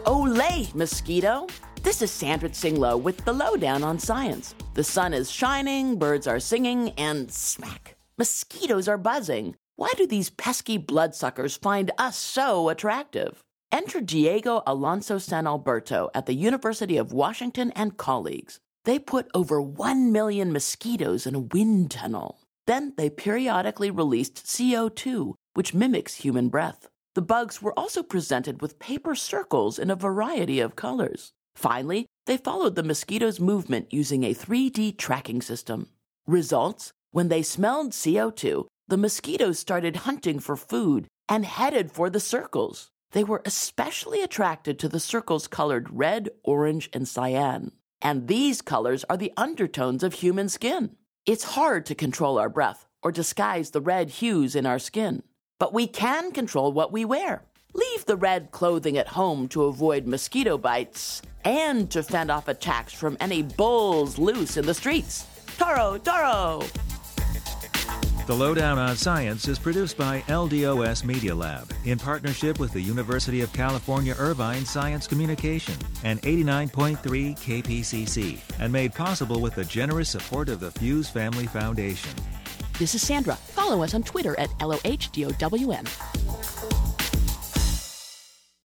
Olay, mosquito! This is Sandra Tsinglow with the Lowdown on Science. The sun is shining, birds are singing, and smack, mosquitoes are buzzing. Why do these pesky bloodsuckers find us so attractive? Enter Diego Alonso San Alberto at the University of Washington and colleagues. They put over 1 million mosquitoes in a wind tunnel. Then they periodically released CO2, which mimics human breath. The bugs were also presented with paper circles in a variety of colors. Finally, they followed the mosquitoes' movement using a 3D tracking system. Results? When they smelled CO2, the mosquitoes started hunting for food and headed for the circles. They were especially attracted to the circles colored red, orange, and cyan. And these colors are the undertones of human skin. It's hard to control our breath or disguise the red hues in our skin. But we can control what we wear. Leave the red clothing at home to avoid mosquito bites and to fend off attacks from any bulls loose in the streets. Toro, Toro! The Lowdown on Science is produced by LDOS Media Lab in partnership with the University of California Irvine Science Communication and 89.3 KPCC, and made possible with the generous support of the Fuse Family Foundation. This is Sandra. Follow us on Twitter at LOHDOWM.